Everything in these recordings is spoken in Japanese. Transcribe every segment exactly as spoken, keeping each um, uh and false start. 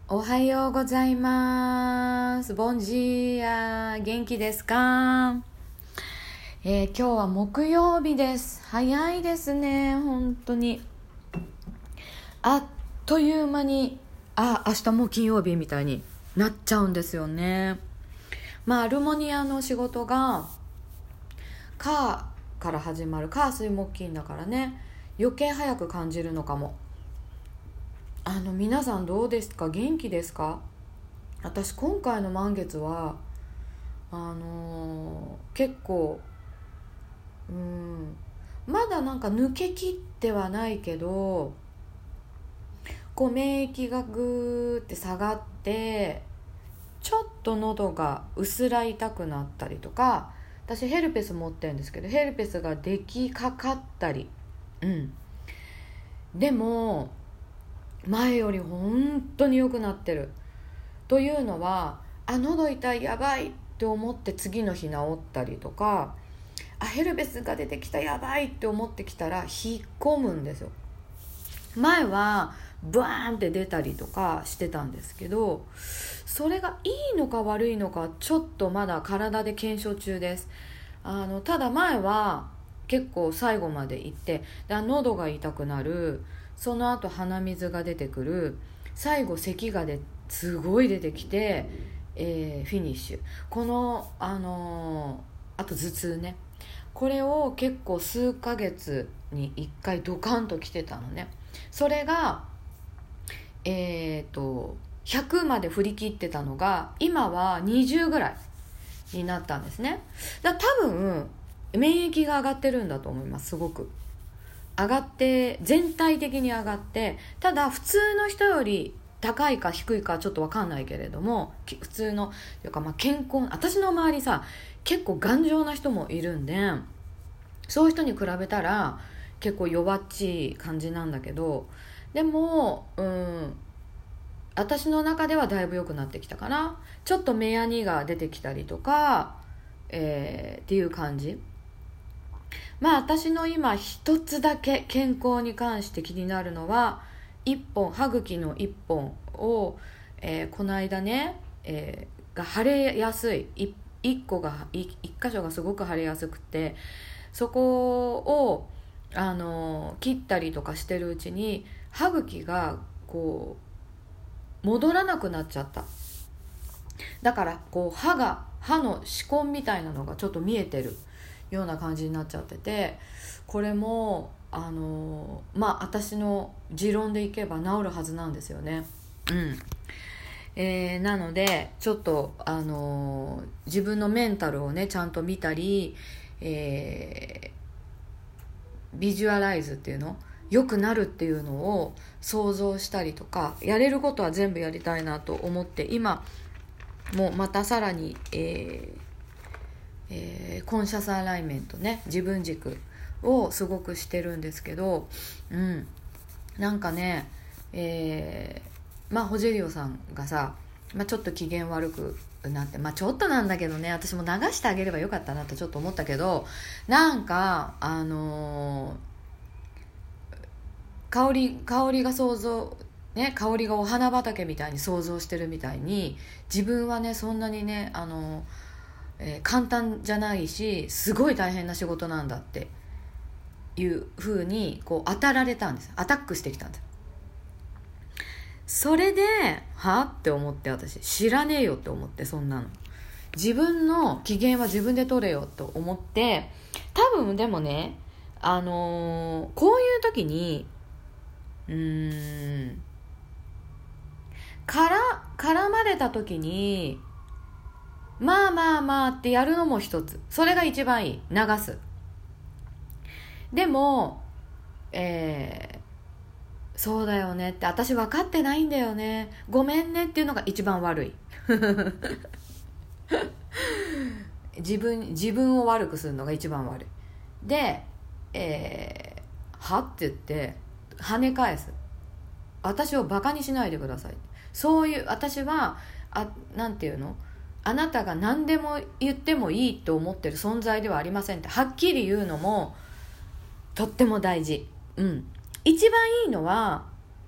おはようございます。ボンジーア。元気ですか？えー、今日は木曜日です。早いですね、本当に。あっという間に、あ、明日もう金曜日みたいになっちゃうんですよね。まあ、アルモニアの仕事が、火から始まる、火水木金だからね、余計早く感じるのかも。あの、皆さんどうですか？元気ですか？私今回の満月はあのー結構うんまだなんか抜けきってはないけど、こう免疫がぐーって下がって、ちょっと喉が薄ら痛くなったりとか、私ヘルペス持ってるんですけど、ヘルペスができかかったり、うんでも前より本当に良くなってる。というのは、あ、喉痛い、やばいって思って次の日治ったりとか、あ、ヘルペスが出てきた、やばいって思ってきたら引っ込むんですよ。前はブワーンって出たりとかしてたんですけど、それがいいのか悪いのかちょっとまだ体で検証中です。あのただ前は結構最後まで行って、で喉が痛くなる、その後鼻水が出てくる、最後咳がですごい出てきて、えーフィニッシュ。このあのーあと頭痛ね、これを結構数ヶ月にいっかいドカンと来てたのね。それがえっ、とひゃくまで振り切ってたのが今はにじゅうぐらいになったんですね。だから多分免疫が上がってるんだと思います。すごく上がって、全体的に上がって、ただ普通の人より高いか低いかちょっと分かんないけれども、普通のというか、まあ健康、私の周りさ結構頑丈な人もいるんで、そういう人に比べたら結構弱っちい感じなんだけど、でもうん私の中ではだいぶ良くなってきたかな。ちょっと目やにが出てきたりとか、えーっていう感じ。まあ私の今一つだけ健康に関して気になるのは、一本歯茎の一本を、えーこの間ね、えーが腫れやすい、い一個がい一箇所がすごく腫れやすくて、そこをあの切ったりとかしてるうちに歯茎がこう戻らなくなっちゃった。だからこう歯が歯の歯根みたいなのがちょっと見えてるような感じになっちゃってて、これもあのまあ私の持論でいけば治るはずなんですよね。うんえー、なのでちょっとあの自分のメンタルをねちゃんと見たり、えービジュアライズっていうの、良くなるっていうのを想像したりとか、やれることは全部やりたいなと思って、今もうまたさらに、えーえーコンシャスアライメントね、自分軸をすごくしてるんですけど、うんなんかね、えーまあホジェリオさんがさ、まあ、ちょっと機嫌悪くなって、まあちょっとなんだけどね、私も流してあげればよかったなとちょっと思ったけど、なんかあのー香り香りが想像ね、香りがお花畑みたいに想像してるみたいに、自分はねそんなにねあの、えー簡単じゃないし、すごい大変な仕事なんだっていう風にこう当たられたんです。アタックしてきたんです。それではって思って、私知らねえよって思って、そんなの自分の機嫌は自分で取れよと思って、多分でもね、あのーこういう時にうーんから絡まれた時に、まあまあまあってやるのも一つ、それが一番いい。流す。でもえーそうだよねって、私分かってないんだよね、ごめんねっていうのが一番悪い。自分自分を悪くするのが一番悪い。で、えー、はって言って跳ね返す。私をバカにしないでください。そういう、私はあ、なんていうの、あなたが何でも言ってもいいと思ってる存在ではありませんってはっきり言うのもとっても大事。うん一番いいのは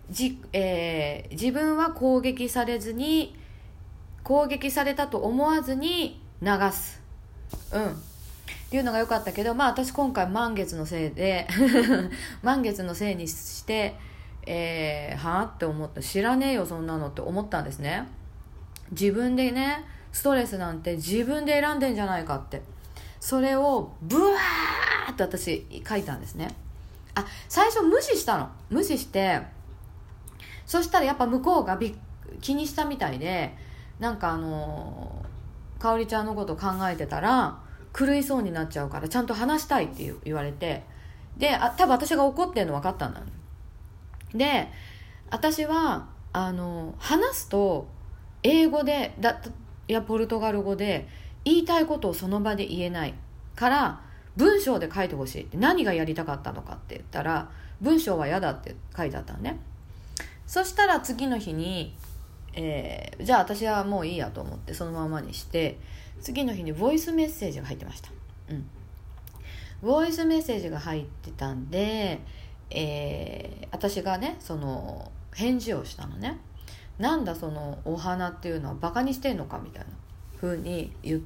じ、えー、自分は攻撃されずに攻撃されたと思わずに流す、うんっていうのが良かったけど、まあ私今回満月のせいで満月のせいにして、えー、はあって思った。知らねえよそんなのって思ったんですね。自分でね、ストレスなんて自分で選んでんじゃないかって、それをブワーって私書いたんですね。あ、最初無視したの。無視して、そしたらやっぱ向こうがび気にしたみたいで、なんかあのかおりちゃんのこと考えてたら狂いそうになっちゃうからちゃんと話したいって言われて、で、あ、多分私が怒ってるの分かったんだ。で、私はあの話すと英語でだいやポルトガル語で言いたいことをその場で言えないから文章で書いてほしいって。何がやりたかったのかって言ったら文章は嫌だって書いてあったのね。そしたら次の日に、えー、じゃあ私はもういいやと思ってそのままにして、次の日にボイスメッセージが入ってました。うんボイスメッセージが入ってたんで、えー、私がねその返事をしたのね。なんだそのお花っていうのはバカにしてんのかみたいな風に言って、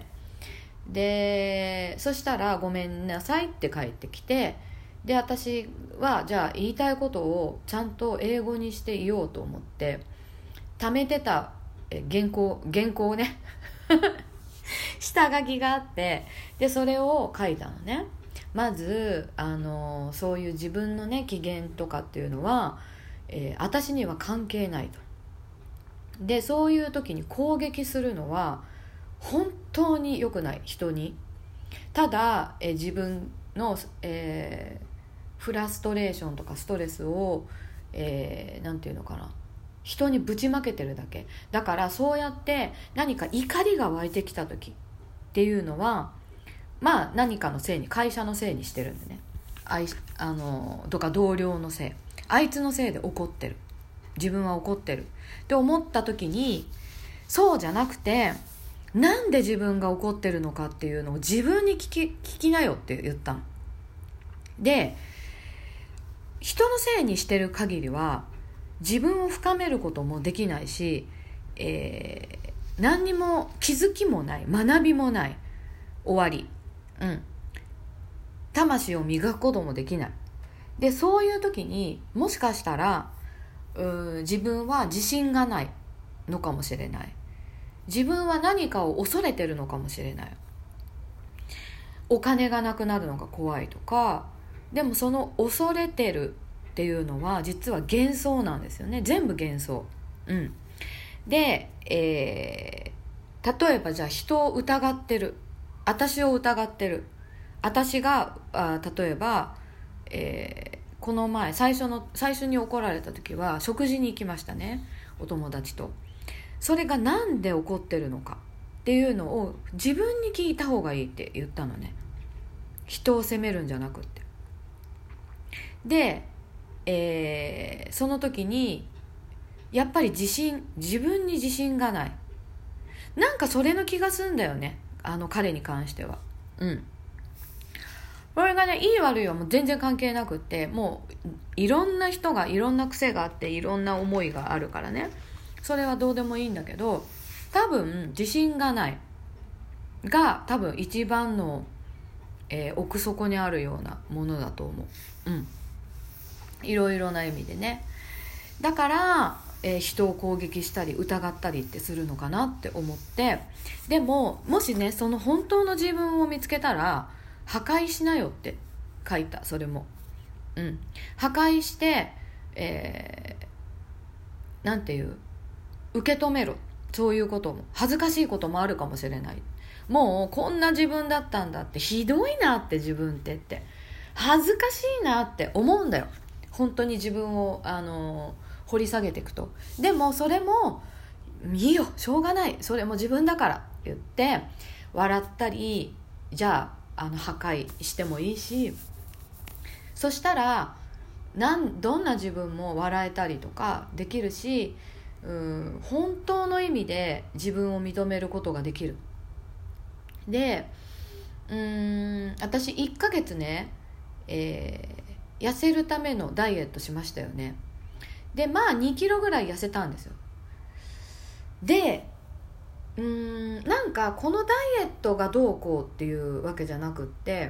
でそしたらごめんなさいって返ってきて、で私はじゃあ言いたいことをちゃんと英語にして言おうと思って貯めてた原稿原稿をね下書きがあって、でそれを書いたのね。まずあのそういう自分のね機嫌とかっていうのは、えー、私には関係ないと。でそういう時に攻撃するのは本当に良くない。人にただ、えー、自分の、えー、フラストレーションとかストレスを、えー、なんていうのかな、人にぶちまけてるだけだから、そうやって何か怒りが湧いてきた時っていうのはまあ何かのせいに、会社のせいにしてるんでね、あいあのとか同僚のせい、あいつのせいで怒ってる、自分は怒ってるって思った時に、そうじゃなくてなんで自分が怒ってるのかっていうのを自分に聞き、聞きなよって言ったの。で人のせいにしてる限りは自分を深めることもできないし、えー、何にも気づきもない、学びもない、終わり、うん、魂を磨くこともできない。でそういう時にもしかしたらうー自分は自信がないのかもしれない、自分は何かを恐れてるのかもしれない、お金がなくなるのが怖いとか。でもその恐れてるっていうのは実は幻想なんですよね。全部幻想、うん、で、えー、例えばじゃあ人を疑ってる、私を疑ってる、私があ例えば、えー、この前最初の最初に怒られた時は食事に行きましたね、お友達と。それがなんで怒ってるのかっていうのを自分に聞いた方がいいって言ったのね。人を責めるんじゃなくって。で、えー、その時にやっぱり自信自分に自信がない、なんかそれの気がするんだよね、あの彼に関しては。うんこれがね、いい悪いはもう全然関係なくって、もういろんな人がいろんな癖があっていろんな思いがあるからね、それはどうでもいいんだけど、多分自信がないが多分一番の、えー、奥底にあるようなものだと思う。うんいろいろな意味でね。だから、えー、人を攻撃したり疑ったりってするのかなって思って、でももしねその本当の自分を見つけたら破壊しなよって書いた。それも、うん、破壊して、えー、なんていう受け止めろ。そういうことも恥ずかしいこともあるかもしれない。もうこんな自分だったんだって、ひどいなって自分ってって恥ずかしいなって思うんだよ、本当に自分をあの掘り下げていくと。でもそれもいいよ、しょうがない、それも自分だからって言って笑ったり、じゃあ、あの破壊してもいいし、そしたらなんどんな自分も笑えたりとかできるし、うん本当の意味で自分を認めることができる。でうーん私いっかげつね、えー、痩せるためのダイエットしましたよね。 でまあにキロぐらい痩せたんですよ。でうーんなんかこのダイエットがどうこうっていうわけじゃなくって、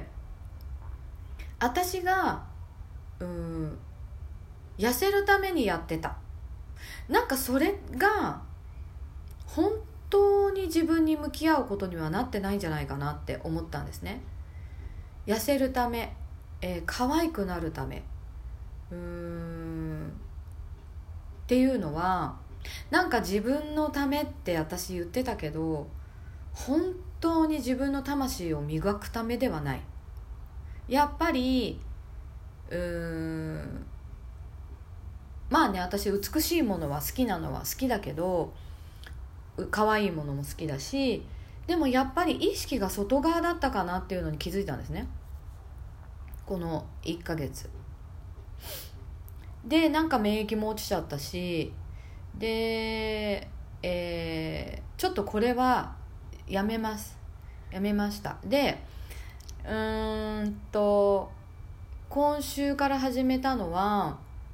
私がうーん痩せるためにやってた、なんかそれが本当に自分に向き合うことにはなってないんじゃないかなって思ったんですね。痩せるため、えー、可愛くなるためうーんっていうのは、なんか自分のためって私言ってたけど、本当に自分の魂を磨くためではない。やっぱりうーんまあね、私美しいものは好きなのは好きだけど、可愛いものも好きだし、でもやっぱり意識が外側だったかなっていうのに気づいたんですね、このいっかげつで。なんか免疫も落ちちゃったし、で、えー、ちょっとこれはやめますやめました。でうーんと今週から始めたのは、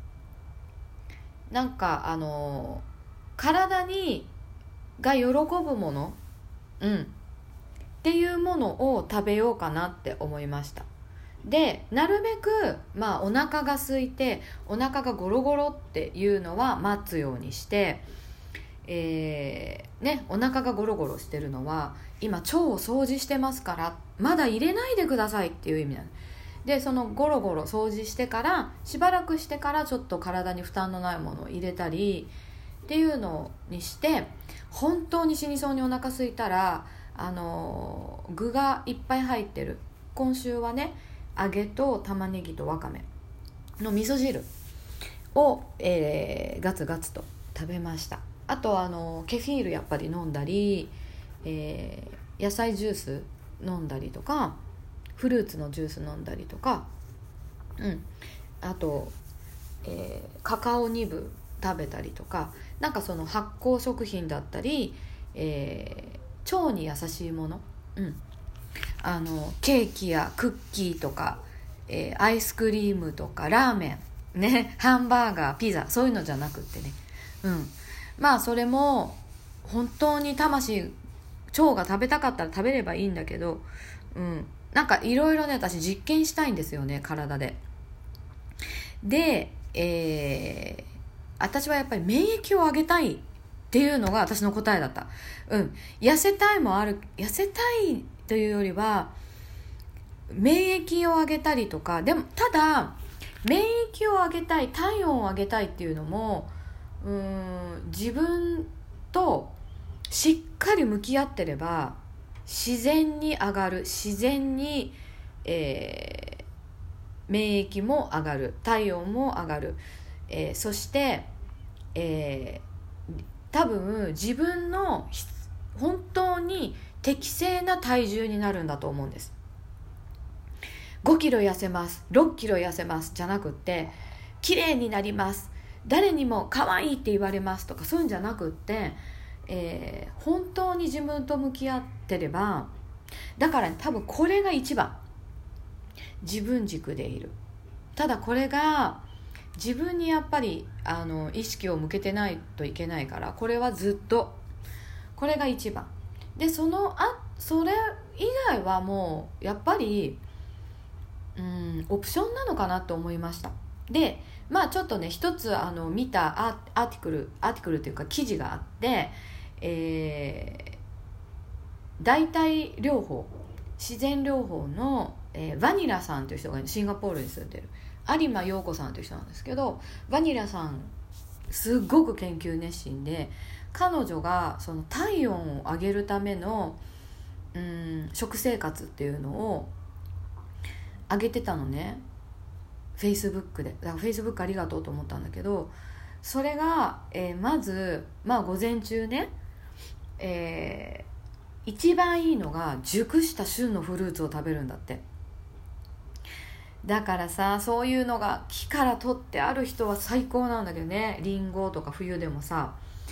なんかあの体にが喜ぶもの、うん、っていうものを食べようかなって思いました。でなるべく、まあ、お腹が空いてお腹がゴロゴロっていうのは待つようにして、えーね、お腹がゴロゴロしてるのは今腸を掃除してますから、まだ入れないでくださいっていう意味なので、そのゴロゴロ掃除してからしばらくしてからちょっと体に負担のないものを入れたりっていうのにして、本当に死にそうにお腹空いたら、あの具がいっぱい入ってる、今週はね揚げと玉ねぎとわかめの味噌汁を、えー、ガツガツと食べました。あとあのケフィールやっぱり飲んだり、えー、野菜ジュース飲んだりとか、フルーツのジュース飲んだりとか、うん、あと、えー、カカオニブ食べたりとか、なんかその発酵食品だったり、えー、腸に優しいもの、うん、あのケーキやクッキーとか、えー、アイスクリームとかラーメンね、ハンバーガー、ピザ、そういうのじゃなくってね、うん、まあそれも本当に魂、腸が食べたかったら食べればいいんだけど、うん、なんかいろいろね私実験したいんですよね、体で。で、えー、私はやっぱり免疫を上げたいっていうのが私の答えだった。うん、痩せたいもある、痩せたいというよりは免疫を上げたりとか、でもただ免疫を上げたい、体温を上げたいっていうのも、うーん自分としっかり向き合ってれば自然に上がる、自然に、えー、免疫も上がる、体温も上がる、えー、そして、えー、多分自分の本当に適正な体重になるんだと思うんです。ごキロ痩せます、ろっキロ痩せますじゃなくって、綺麗になります、誰にも可愛いって言われますとか、そういうんじゃなくって、えー、本当に自分と向き合ってれば、だから、ね、多分これが一番自分軸でいる。ただこれが自分にやっぱりあの意識を向けてないといけないから、これはずっとこれが一番で、そのあそれ以外はもうやっぱりうんオプションなのかなと思いました。でまあちょっとね一つあの見たアーティクルアーティクルというか記事があって、えー、代替療法、自然療法の、えー、バニラさんという人がシンガポールに住んでる有馬陽子さんという人なんですけど、バニラさんすっごく研究熱心で、彼女がその体温を上げるためのうん食生活っていうのを上げてたのね、フェイスブックで。だからフェイスブックありがとうと思ったんだけど、それが、えー、まず、まあ、午前中ね、えー、一番いいのが熟した旬のフルーツを食べるんだって。だからさ、そういうのが木から取ってある人は最高なんだけどね、リンゴとか冬でもさ、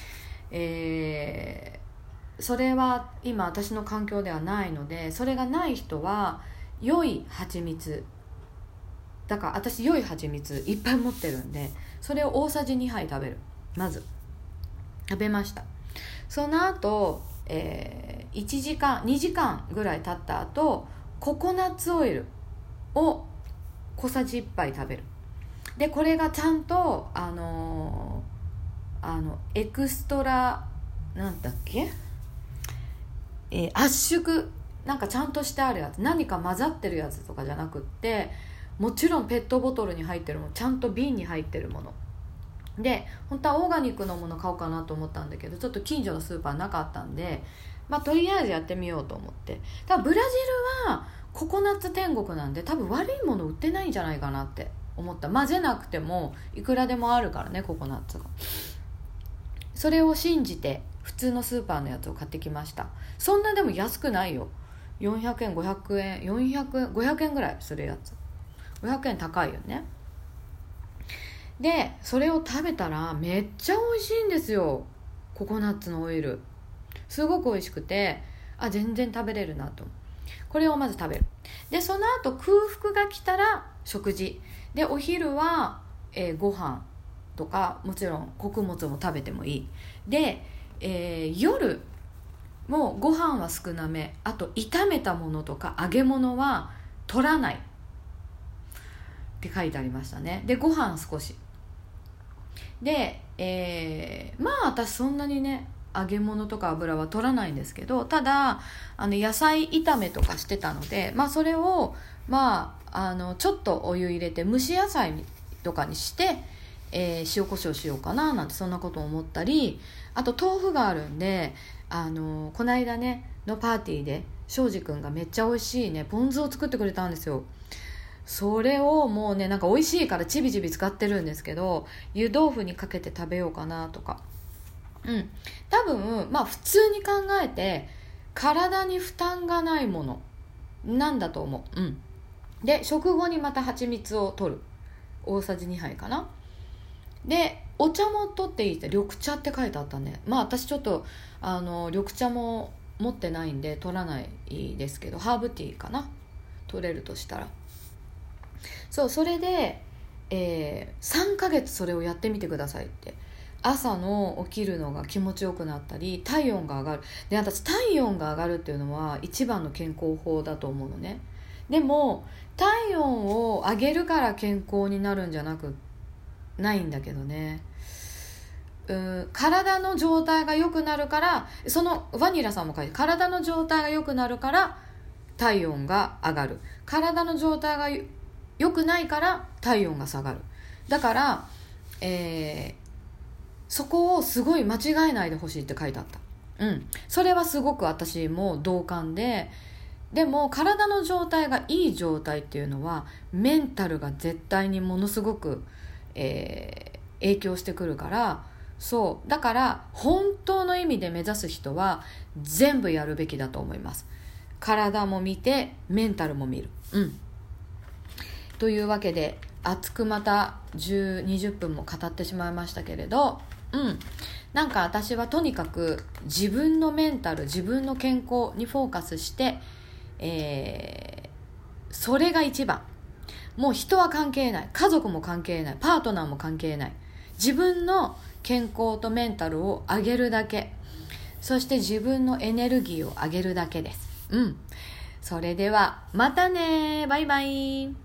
えー、それは今私の環境ではないので、それがない人は良い蜂蜜だから、私良い蜂蜜いっぱい持ってるんで、 それを大さじにはい食べる。まず食べました。その後、えー、いちじかんにじかんぐらい経った後、ココナッツオイルを小さじいっぱい食べる。でこれがちゃんとあのー、あのエクストラなんだっけ、えー、圧縮なんかちゃんとしてあるやつ、何か混ざってるやつとかじゃなくって、もちろんペットボトルに入ってるもの、ちゃんと瓶に入ってるもので、本当はオーガニックのもの買おうかなと思ったんだけど、ちょっと近所のスーパーなかったんで、まあとりあえずやってみようと思って。ただブラジルはココナッツ天国なんで、多分悪いもの売ってないんじゃないかなって思った。混ぜなくてもいくらでもあるからね、ココナッツが。それを信じて普通のスーパーのやつを買ってきました。そんなでも安くないよ。よんひゃくえんごひゃくえんよんひゃくえんごひゃくえんぐらいするやつ。ごひゃくえん高いよね。でそれを食べたらめっちゃ美味しいんですよ。ココナッツのオイルすごく美味しくて、あ全然食べれるなと。これをまず食べる。でその後空腹が来たら食事で、お昼は、えー、ご飯とか、もちろん穀物も食べてもいいで、えー、夜もご飯は少なめ、あと炒めたものとか揚げ物は取らないって書いてありましたね。でご飯少しで、えー、まあ私そんなにね揚げ物とか油は取らないんですけど、ただあの野菜炒めとかしてたので、まあそれをまああのちょっとお湯入れて蒸し野菜とかにして、えー、塩コショウしようかななんて、そんなこと思ったり、あと豆腐があるんで、あのこの間ねのパーティーで庄司くんがめっちゃ美味しいねポン酢を作ってくれたんですよ。それをもうねなんか美味しいからちびちび使ってるんですけど、湯豆腐にかけて食べようかなとか。うん多分まあ普通に考えて体に負担がないものなんだと思う。うんで食後にまた蜂蜜を取る、大さじにはいかな。でお茶も取っていいって、緑茶って書いてあったね。まあ私ちょっとあの緑茶も持ってないんで取らないですけど、ハーブティーかな、取れるとしたら。そうそれで、えー、さんかげつそれをやってみてくださいって。朝の起きるのが気持ちよくなったり、体温が上がる。で私体温が上がるっていうのは一番の健康法だと思うのね。でも体温を上げるから健康になるんじゃなくないんだけどね。うーん体の状態が良くなるから、そのバニラさんも書いて、体の状態が良くなるから体温が上がる、体の状態が良くないから体温が下がる。だから、えー、そこをすごい間違えないでほしいって書いてあった。うんそれはすごく私も同感で、でも体の状態がいい状態っていうのはメンタルが絶対にものすごく、えー、影響してくるから、そうだから本当の意味で目指す人は全部やるべきだと思います。体も見てメンタルも見る。うんというわけで熱くまたじゅう、にじゅっぷんも語ってしまいましたけれど、うんなんか私はとにかく自分のメンタル、自分の健康にフォーカスして、えー、それが一番。もう人は関係ない、家族も関係ない、パートナーも関係ない、自分の健康とメンタルを上げるだけ、そして自分のエネルギーを上げるだけです。うんそれではまたね、バイバイ。